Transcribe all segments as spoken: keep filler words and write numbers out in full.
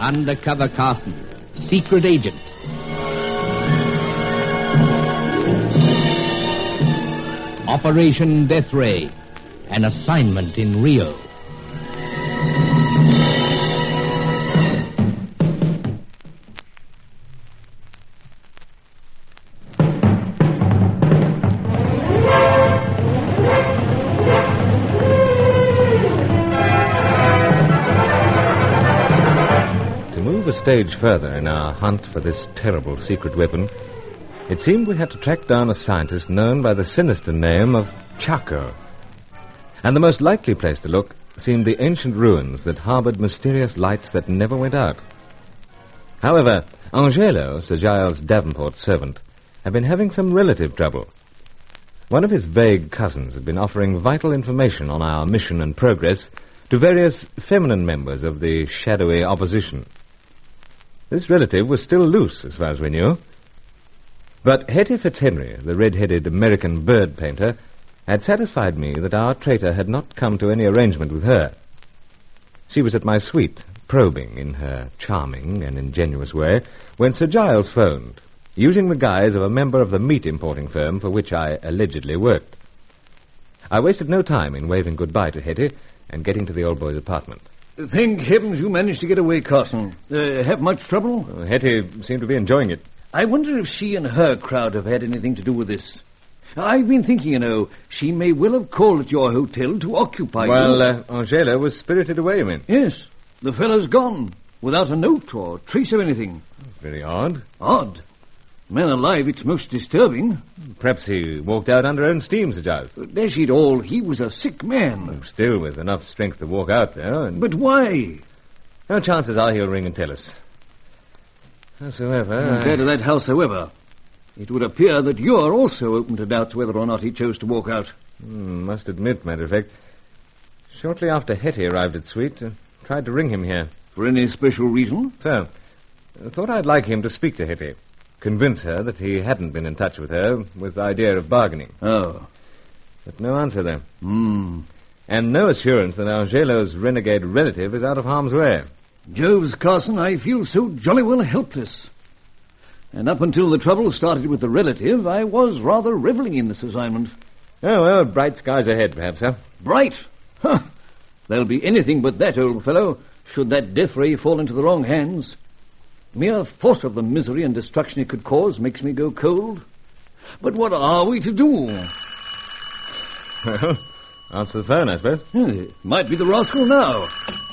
Undercover Carson, secret agent. Operation Death Ray, an assignment in Rio. A stage further in our hunt for this terrible secret weapon, it seemed we had to track down a scientist known by the sinister name of Chaco. And the most likely place to look seemed the ancient ruins that harbored mysterious lights that never went out. However, Angelo, Sir Giles Davenport's servant, had been having some relative trouble. One of his vague cousins had been offering vital information on our mission and progress to various feminine members of the shadowy opposition. This relative was still loose, as far as we knew. But Hetty Fitzhenry, the red-headed American bird painter, had satisfied me that our traitor had not come to any arrangement with her. She was at my suite, probing in her charming and ingenuous way, when Sir Giles phoned, using the guise of a member of the meat-importing firm for which I allegedly worked. I wasted no time in waving goodbye to Hetty and getting to the old boy's apartment. Thank heavens you managed to get away, Carson. Uh, have much trouble? Well, Hetty seemed to be enjoying it. I wonder if she and her crowd have had anything to do with this. I've been thinking, you know, she may well have called at your hotel to occupy well, you. Well, uh, Angela was spirited away, you mean? Yes. The fellow's gone, without a note or trace of anything. Very odd. Odd? Man alive, it's most disturbing. Perhaps he walked out under own steam, Sir Giles. Dash it all, he was a sick man. Still with enough strength to walk out there. And... But why? No, chances are he'll ring and tell us. Howsoever... Compared to that, howsoever, it would appear that you're also open to doubts whether or not he chose to walk out. Mm, must admit, matter of fact, shortly after Hetty arrived at Suite, uh, tried to ring him here. For any special reason? So, I thought I'd like him to speak to Hetty. Convince her that he hadn't been in touch with her with the idea of bargaining. Oh. But no answer there. Hmm. And no assurance that Angelo's renegade relative is out of harm's way. Joves, Carson, I feel so jolly well helpless. And up until the trouble started with the relative, I was rather reveling in this assignment. Oh, well, bright skies ahead, perhaps, huh? Bright? Huh. There'll be anything but that, old fellow, should that death ray fall into the wrong hands. Mere thought of the misery and destruction it could cause makes me go cold. But what are we to do? Well, answer the phone, I suppose. It might be the rascal now.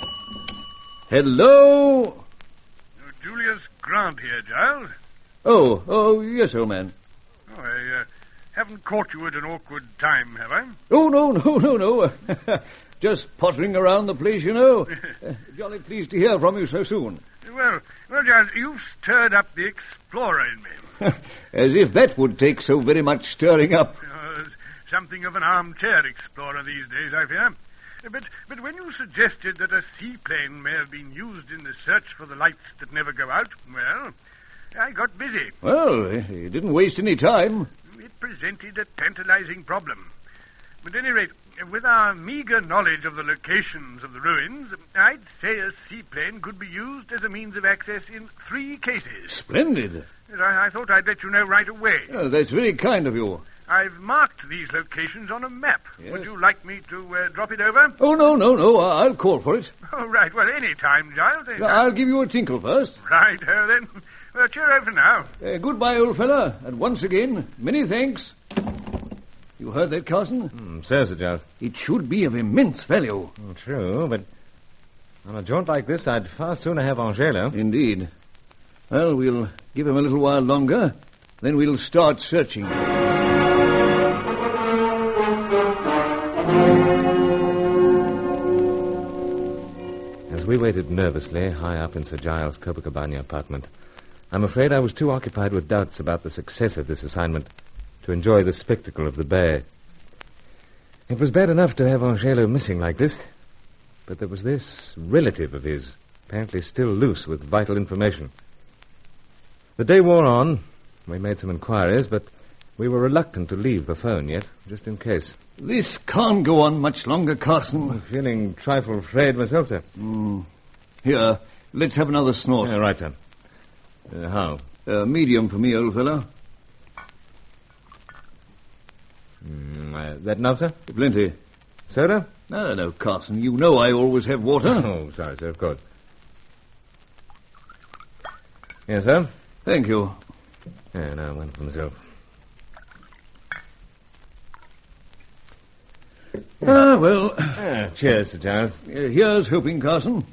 Hello? Uh, Julius Grant here, Giles. Oh, oh, yes, old man. Oh, I uh, haven't caught you at an awkward time, have I? Oh, no, no, no, no. Just pottering around the place, you know. uh, jolly pleased to hear from you so soon. Well, well, Giles, you've stirred up the explorer in me. As if that would take so very much stirring up. Uh, something of an armchair explorer these days, I fear. But, but when you suggested that a seaplane may have been used in the search for the lights that never go out, well, I got busy. Well, you didn't waste any time. It presented a tantalizing problem. At any rate, with our meager knowledge of the locations of the ruins, I'd say a seaplane could be used as a means of access in three cases. Splendid. I, I thought I'd let you know right away. Oh, that's very kind of you. I've marked these locations on a map. Yes. Would you like me to uh, drop it over? Oh, no, no, no. I'll call for it. Oh, right. Well, any time, Giles. Any time. I'll give you a tinkle first. Right, oh, then. Well, cheerio for now. Uh, goodbye, old fella. And once again, many thanks. You heard that, Carson? Mm, so, Sir Giles. It should be of immense value. Oh, true, but on a jaunt like this, I'd far sooner have Angelo. Indeed. Well, we'll give him a little while longer, then we'll start searching. As we waited nervously high up in Sir Giles' Copacabana apartment, I'm afraid I was too occupied with doubts about the success of this assignment to enjoy the spectacle of the bay. It was bad enough to have Angelo missing like this, but there was this relative of his, apparently still loose with vital information. The day wore on. We made some inquiries, but we were reluctant to leave the phone yet, just in case. This can't go on much longer, Carson. I'm feeling a trifle afraid myself, sir. Mm. Here, Let's have another snort. Yeah, right, sir. Uh, how? Uh, medium for me, old fellow. Mm, uh, that enough, sir? Plenty. Soda? No, no, no, Carson. You know I always have water. Oh, sorry, sir, of course. Yes, sir? Thank you. Yeah, no, one for myself. Ah, well. Ah, cheers, Sir Giles. Uh, here's hoping, Carson.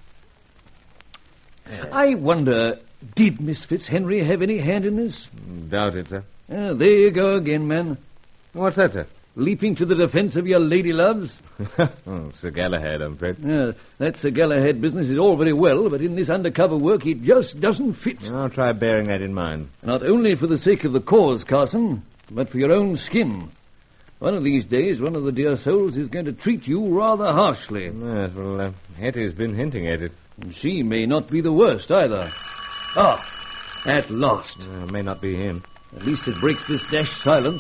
I wonder, did Miss Fitzhenry have any hand in this? Doubt it, sir. Uh, there you go again, man. What's that, sir? Leaping to the defense of your lady loves. Oh, Sir Galahad, I'm afraid. Uh, that Sir Galahad business is all very well, but in this undercover work it just doesn't fit. I'll try bearing that in mind. Not only for the sake of the cause, Carson, but for your own skin. One of these days, one of the dear souls is going to treat you rather harshly. Yes, well, uh, Hetty's been hinting at it. And she may not be the worst, either. Ah, at last. Uh, may not be him. At least it breaks this dashed silence.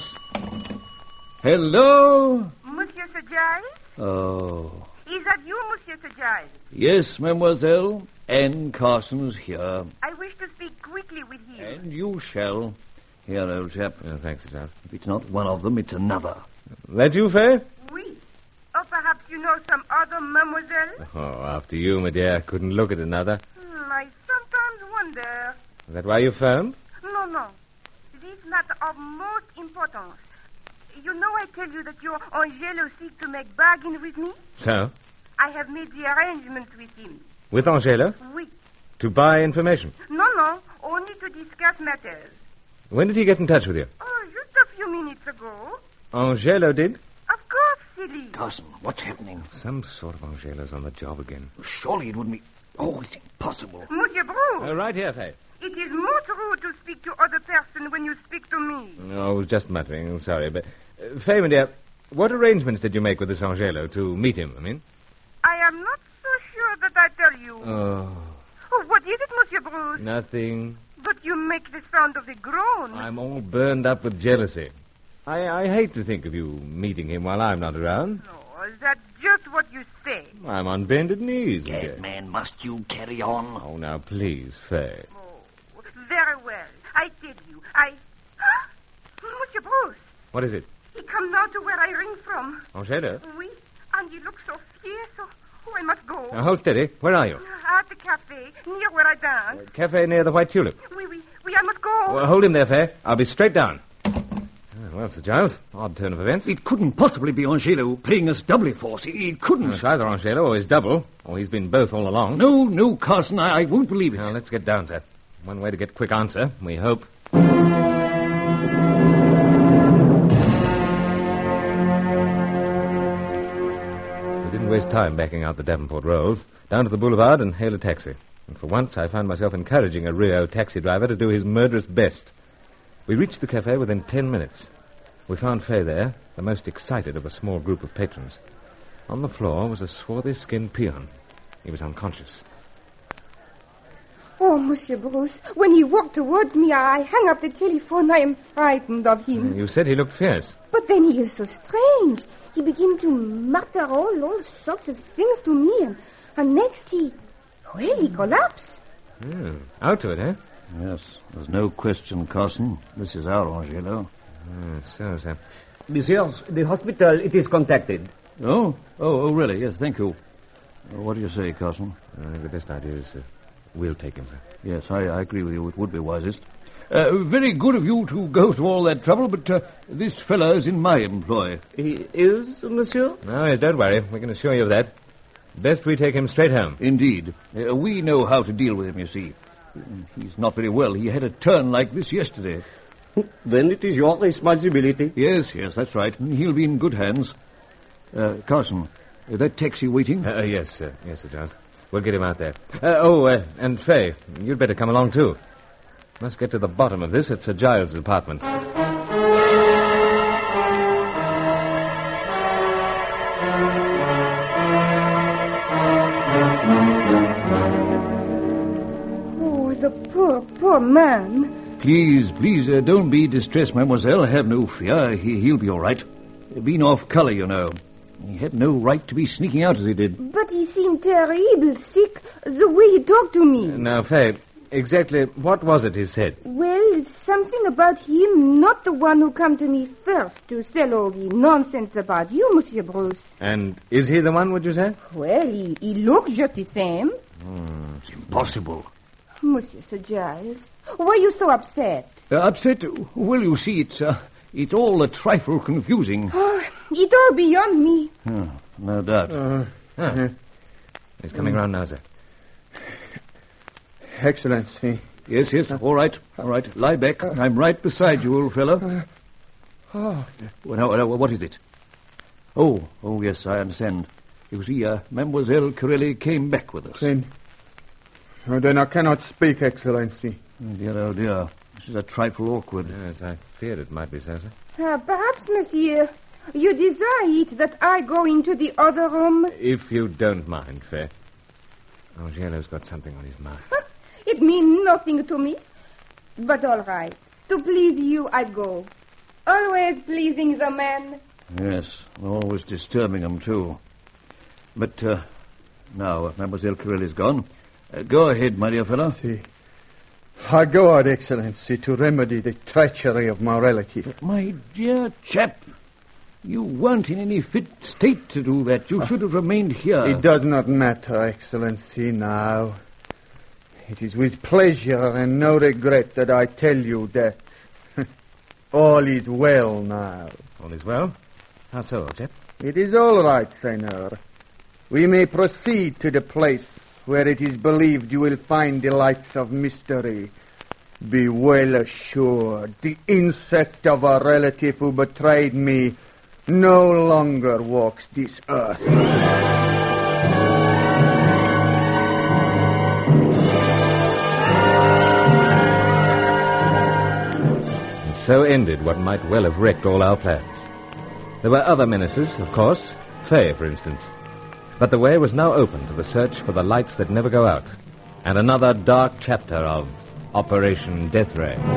Hello? Monsieur Sir Giles? Oh. Is that you, Monsieur Sir Giles? Yes, mademoiselle. Anne Carson's here. I wish to speak quickly with you. And you shall. Here, old chap. Uh, thanks, Sir Giles. If it's not one of them, it's another. That you, Faye? Oui. Or perhaps you know some other mademoiselle? Oh, after you, my dear. Couldn't look at another. Hmm, I sometimes wonder. Is that why you phoned? No, no. This matter of most importance. You know I tell you that your Angelo seek to make bargain with me? So? I have made the arrangements with him. With Angelo? Oui. To buy information? No, no. Only to discuss matters. When did he get in touch with you? Oh, just a few minutes ago. Angelo did? Of course, silly. Carson, what's happening? Some sort of Angelo's on the job again. Surely it wouldn't be... Oh, it's impossible. Monsieur Bruce. Uh, right here, Faye. It is most rude to speak to other person when you speak to me. Oh, I was just muttering. I'm sorry, but... Uh, Faye, my dear, what arrangements did you make with this Angelo to meet him, I mean? I am not so sure that I tell you. Oh, Oh, what is it, Monsieur Bruce? nothing. But you make the sound of a groan. I'm all burned up with jealousy. I, I hate to think of you meeting him while I'm not around. No, is that just what you say? I'm on bended knees. my dear. Dead man, must you carry on? Oh, now, please, Faye. Oh, very well. I tell you, I... Monsieur Bruce, What is it? he come now to where I ring from. Angelo? Oui, and he looks so fierce, so... Oh, I must go. Now, hold steady. Where are you? At the cafe, near where I dance. Cafe near the White Tulip. Oui, oui, oui, I must go. Well, hold him there, Faye. I'll be straight down. Ah, well, Sir Giles, odd turn of events. It couldn't possibly be Angelo playing us doubly for us. It couldn't. It's either Angelo or his double, or he's been both all along. No, no, Carson, I, I won't believe it. Now, let's get down, sir. One way to get quick answer, we hope. We didn't waste time backing out the Davenport Rolls. Down to the boulevard and hail a taxi. And for once, I found myself encouraging a Rio taxi driver to do his murderous best. We reached the cafe within ten minutes. We found Faye there, the most excited of a small group of patrons. On the floor was a swarthy-skinned peon. He was unconscious. Oh, Monsieur Bruce, when he walked towards me, I hung up the telephone. I am frightened of him. You said he looked fierce. But then he is so strange. He began to mutter all, all sorts of things to me, and, and next he... Well, he collapsed. Hmm. Out to it, eh? Yes, there's no question, Carson. This is our Angelo. Ah, so, sir. Messieurs, the hospital, it is contacted. Oh? Oh, oh, really? Yes, thank you. Uh, what do you say, Carson? I think the best idea is uh, we'll take him, sir. Yes, I, I agree with you. It would be wisest. Uh, very good of you to go to all that trouble, but uh, this fellow is in my employ. He is, monsieur? No, yes, don't worry. We can assure you of that. Best we take him straight home. Indeed. Uh, we know how to deal with him, you see. He's not very well. He had a turn like this yesterday. Then it is your responsibility. Yes, yes, that's right. He'll be in good hands. Uh, Carson, is that taxi waiting? Uh, uh, yes, sir. Yes, Sir Giles. We'll get him out there. Uh, oh, uh, and Faye, you'd better come along, too. Must get to the bottom of this at Sir Giles' apartment. Oh, the poor, poor man. Please, please, uh, don't be distressed, mademoiselle. Have no fear. He, he'll be all right. Been off color, you know. He had no right to be sneaking out as he did. But he seemed terrible sick, the way he talked to me. Now, Faye, exactly what was it he said? Well, something about him, not the one who come to me first to sell all the nonsense about you, Monsieur Bruce. And is he the one, would you say? Well, he, he looks just the same. Hmm, it's impossible. Monsieur Sir Giles, why are you so upset? Uh, upset? Well, you see, it's, uh, it's all a trifle confusing. Oh, it's all beyond me. Oh, no doubt. Uh, huh. He's coming round now, sir. Excellency. Yes, yes, all right, all right. Lie back. I'm right beside you, old fellow. Oh. Well, now, now, what is it? Oh, oh, yes, I understand. You see, uh, Mademoiselle Corelli came back with us. Then, oh, then I cannot speak, Excellency. Oh, dear, oh, dear. This is a trifle awkward. Yes, I feared it might be so, sir. Uh, perhaps, Monsieur, you desire it that I go into the other room? If you don't mind, Faye. Oh, Giello's got something on his mind. It means nothing to me. But all right. To please you, I go. Always pleasing the man. Yes, always disturbing him, too. But, uh, now, if Mademoiselle Corelli's gone, uh, go ahead, my dear fellow. See, I go out, Excellency, to remedy the treachery of morality. But, my dear chap, you weren't in any fit state to do that. You should have remained here. It does not matter, Excellency, now. It is with pleasure and no regret that I tell you that all is well now. All is well? How so, old chap? It is all right, Senor. We may proceed to the place where it is believed you will find the lights of mystery. Be well assured, the insect of a relative who betrayed me no longer walks this earth. And so ended what might well have wrecked all our plans. There were other menaces, of course. Faye, for instance. But the way was now open to the search for the lights that never go out. And another dark chapter of Operation Death Ray.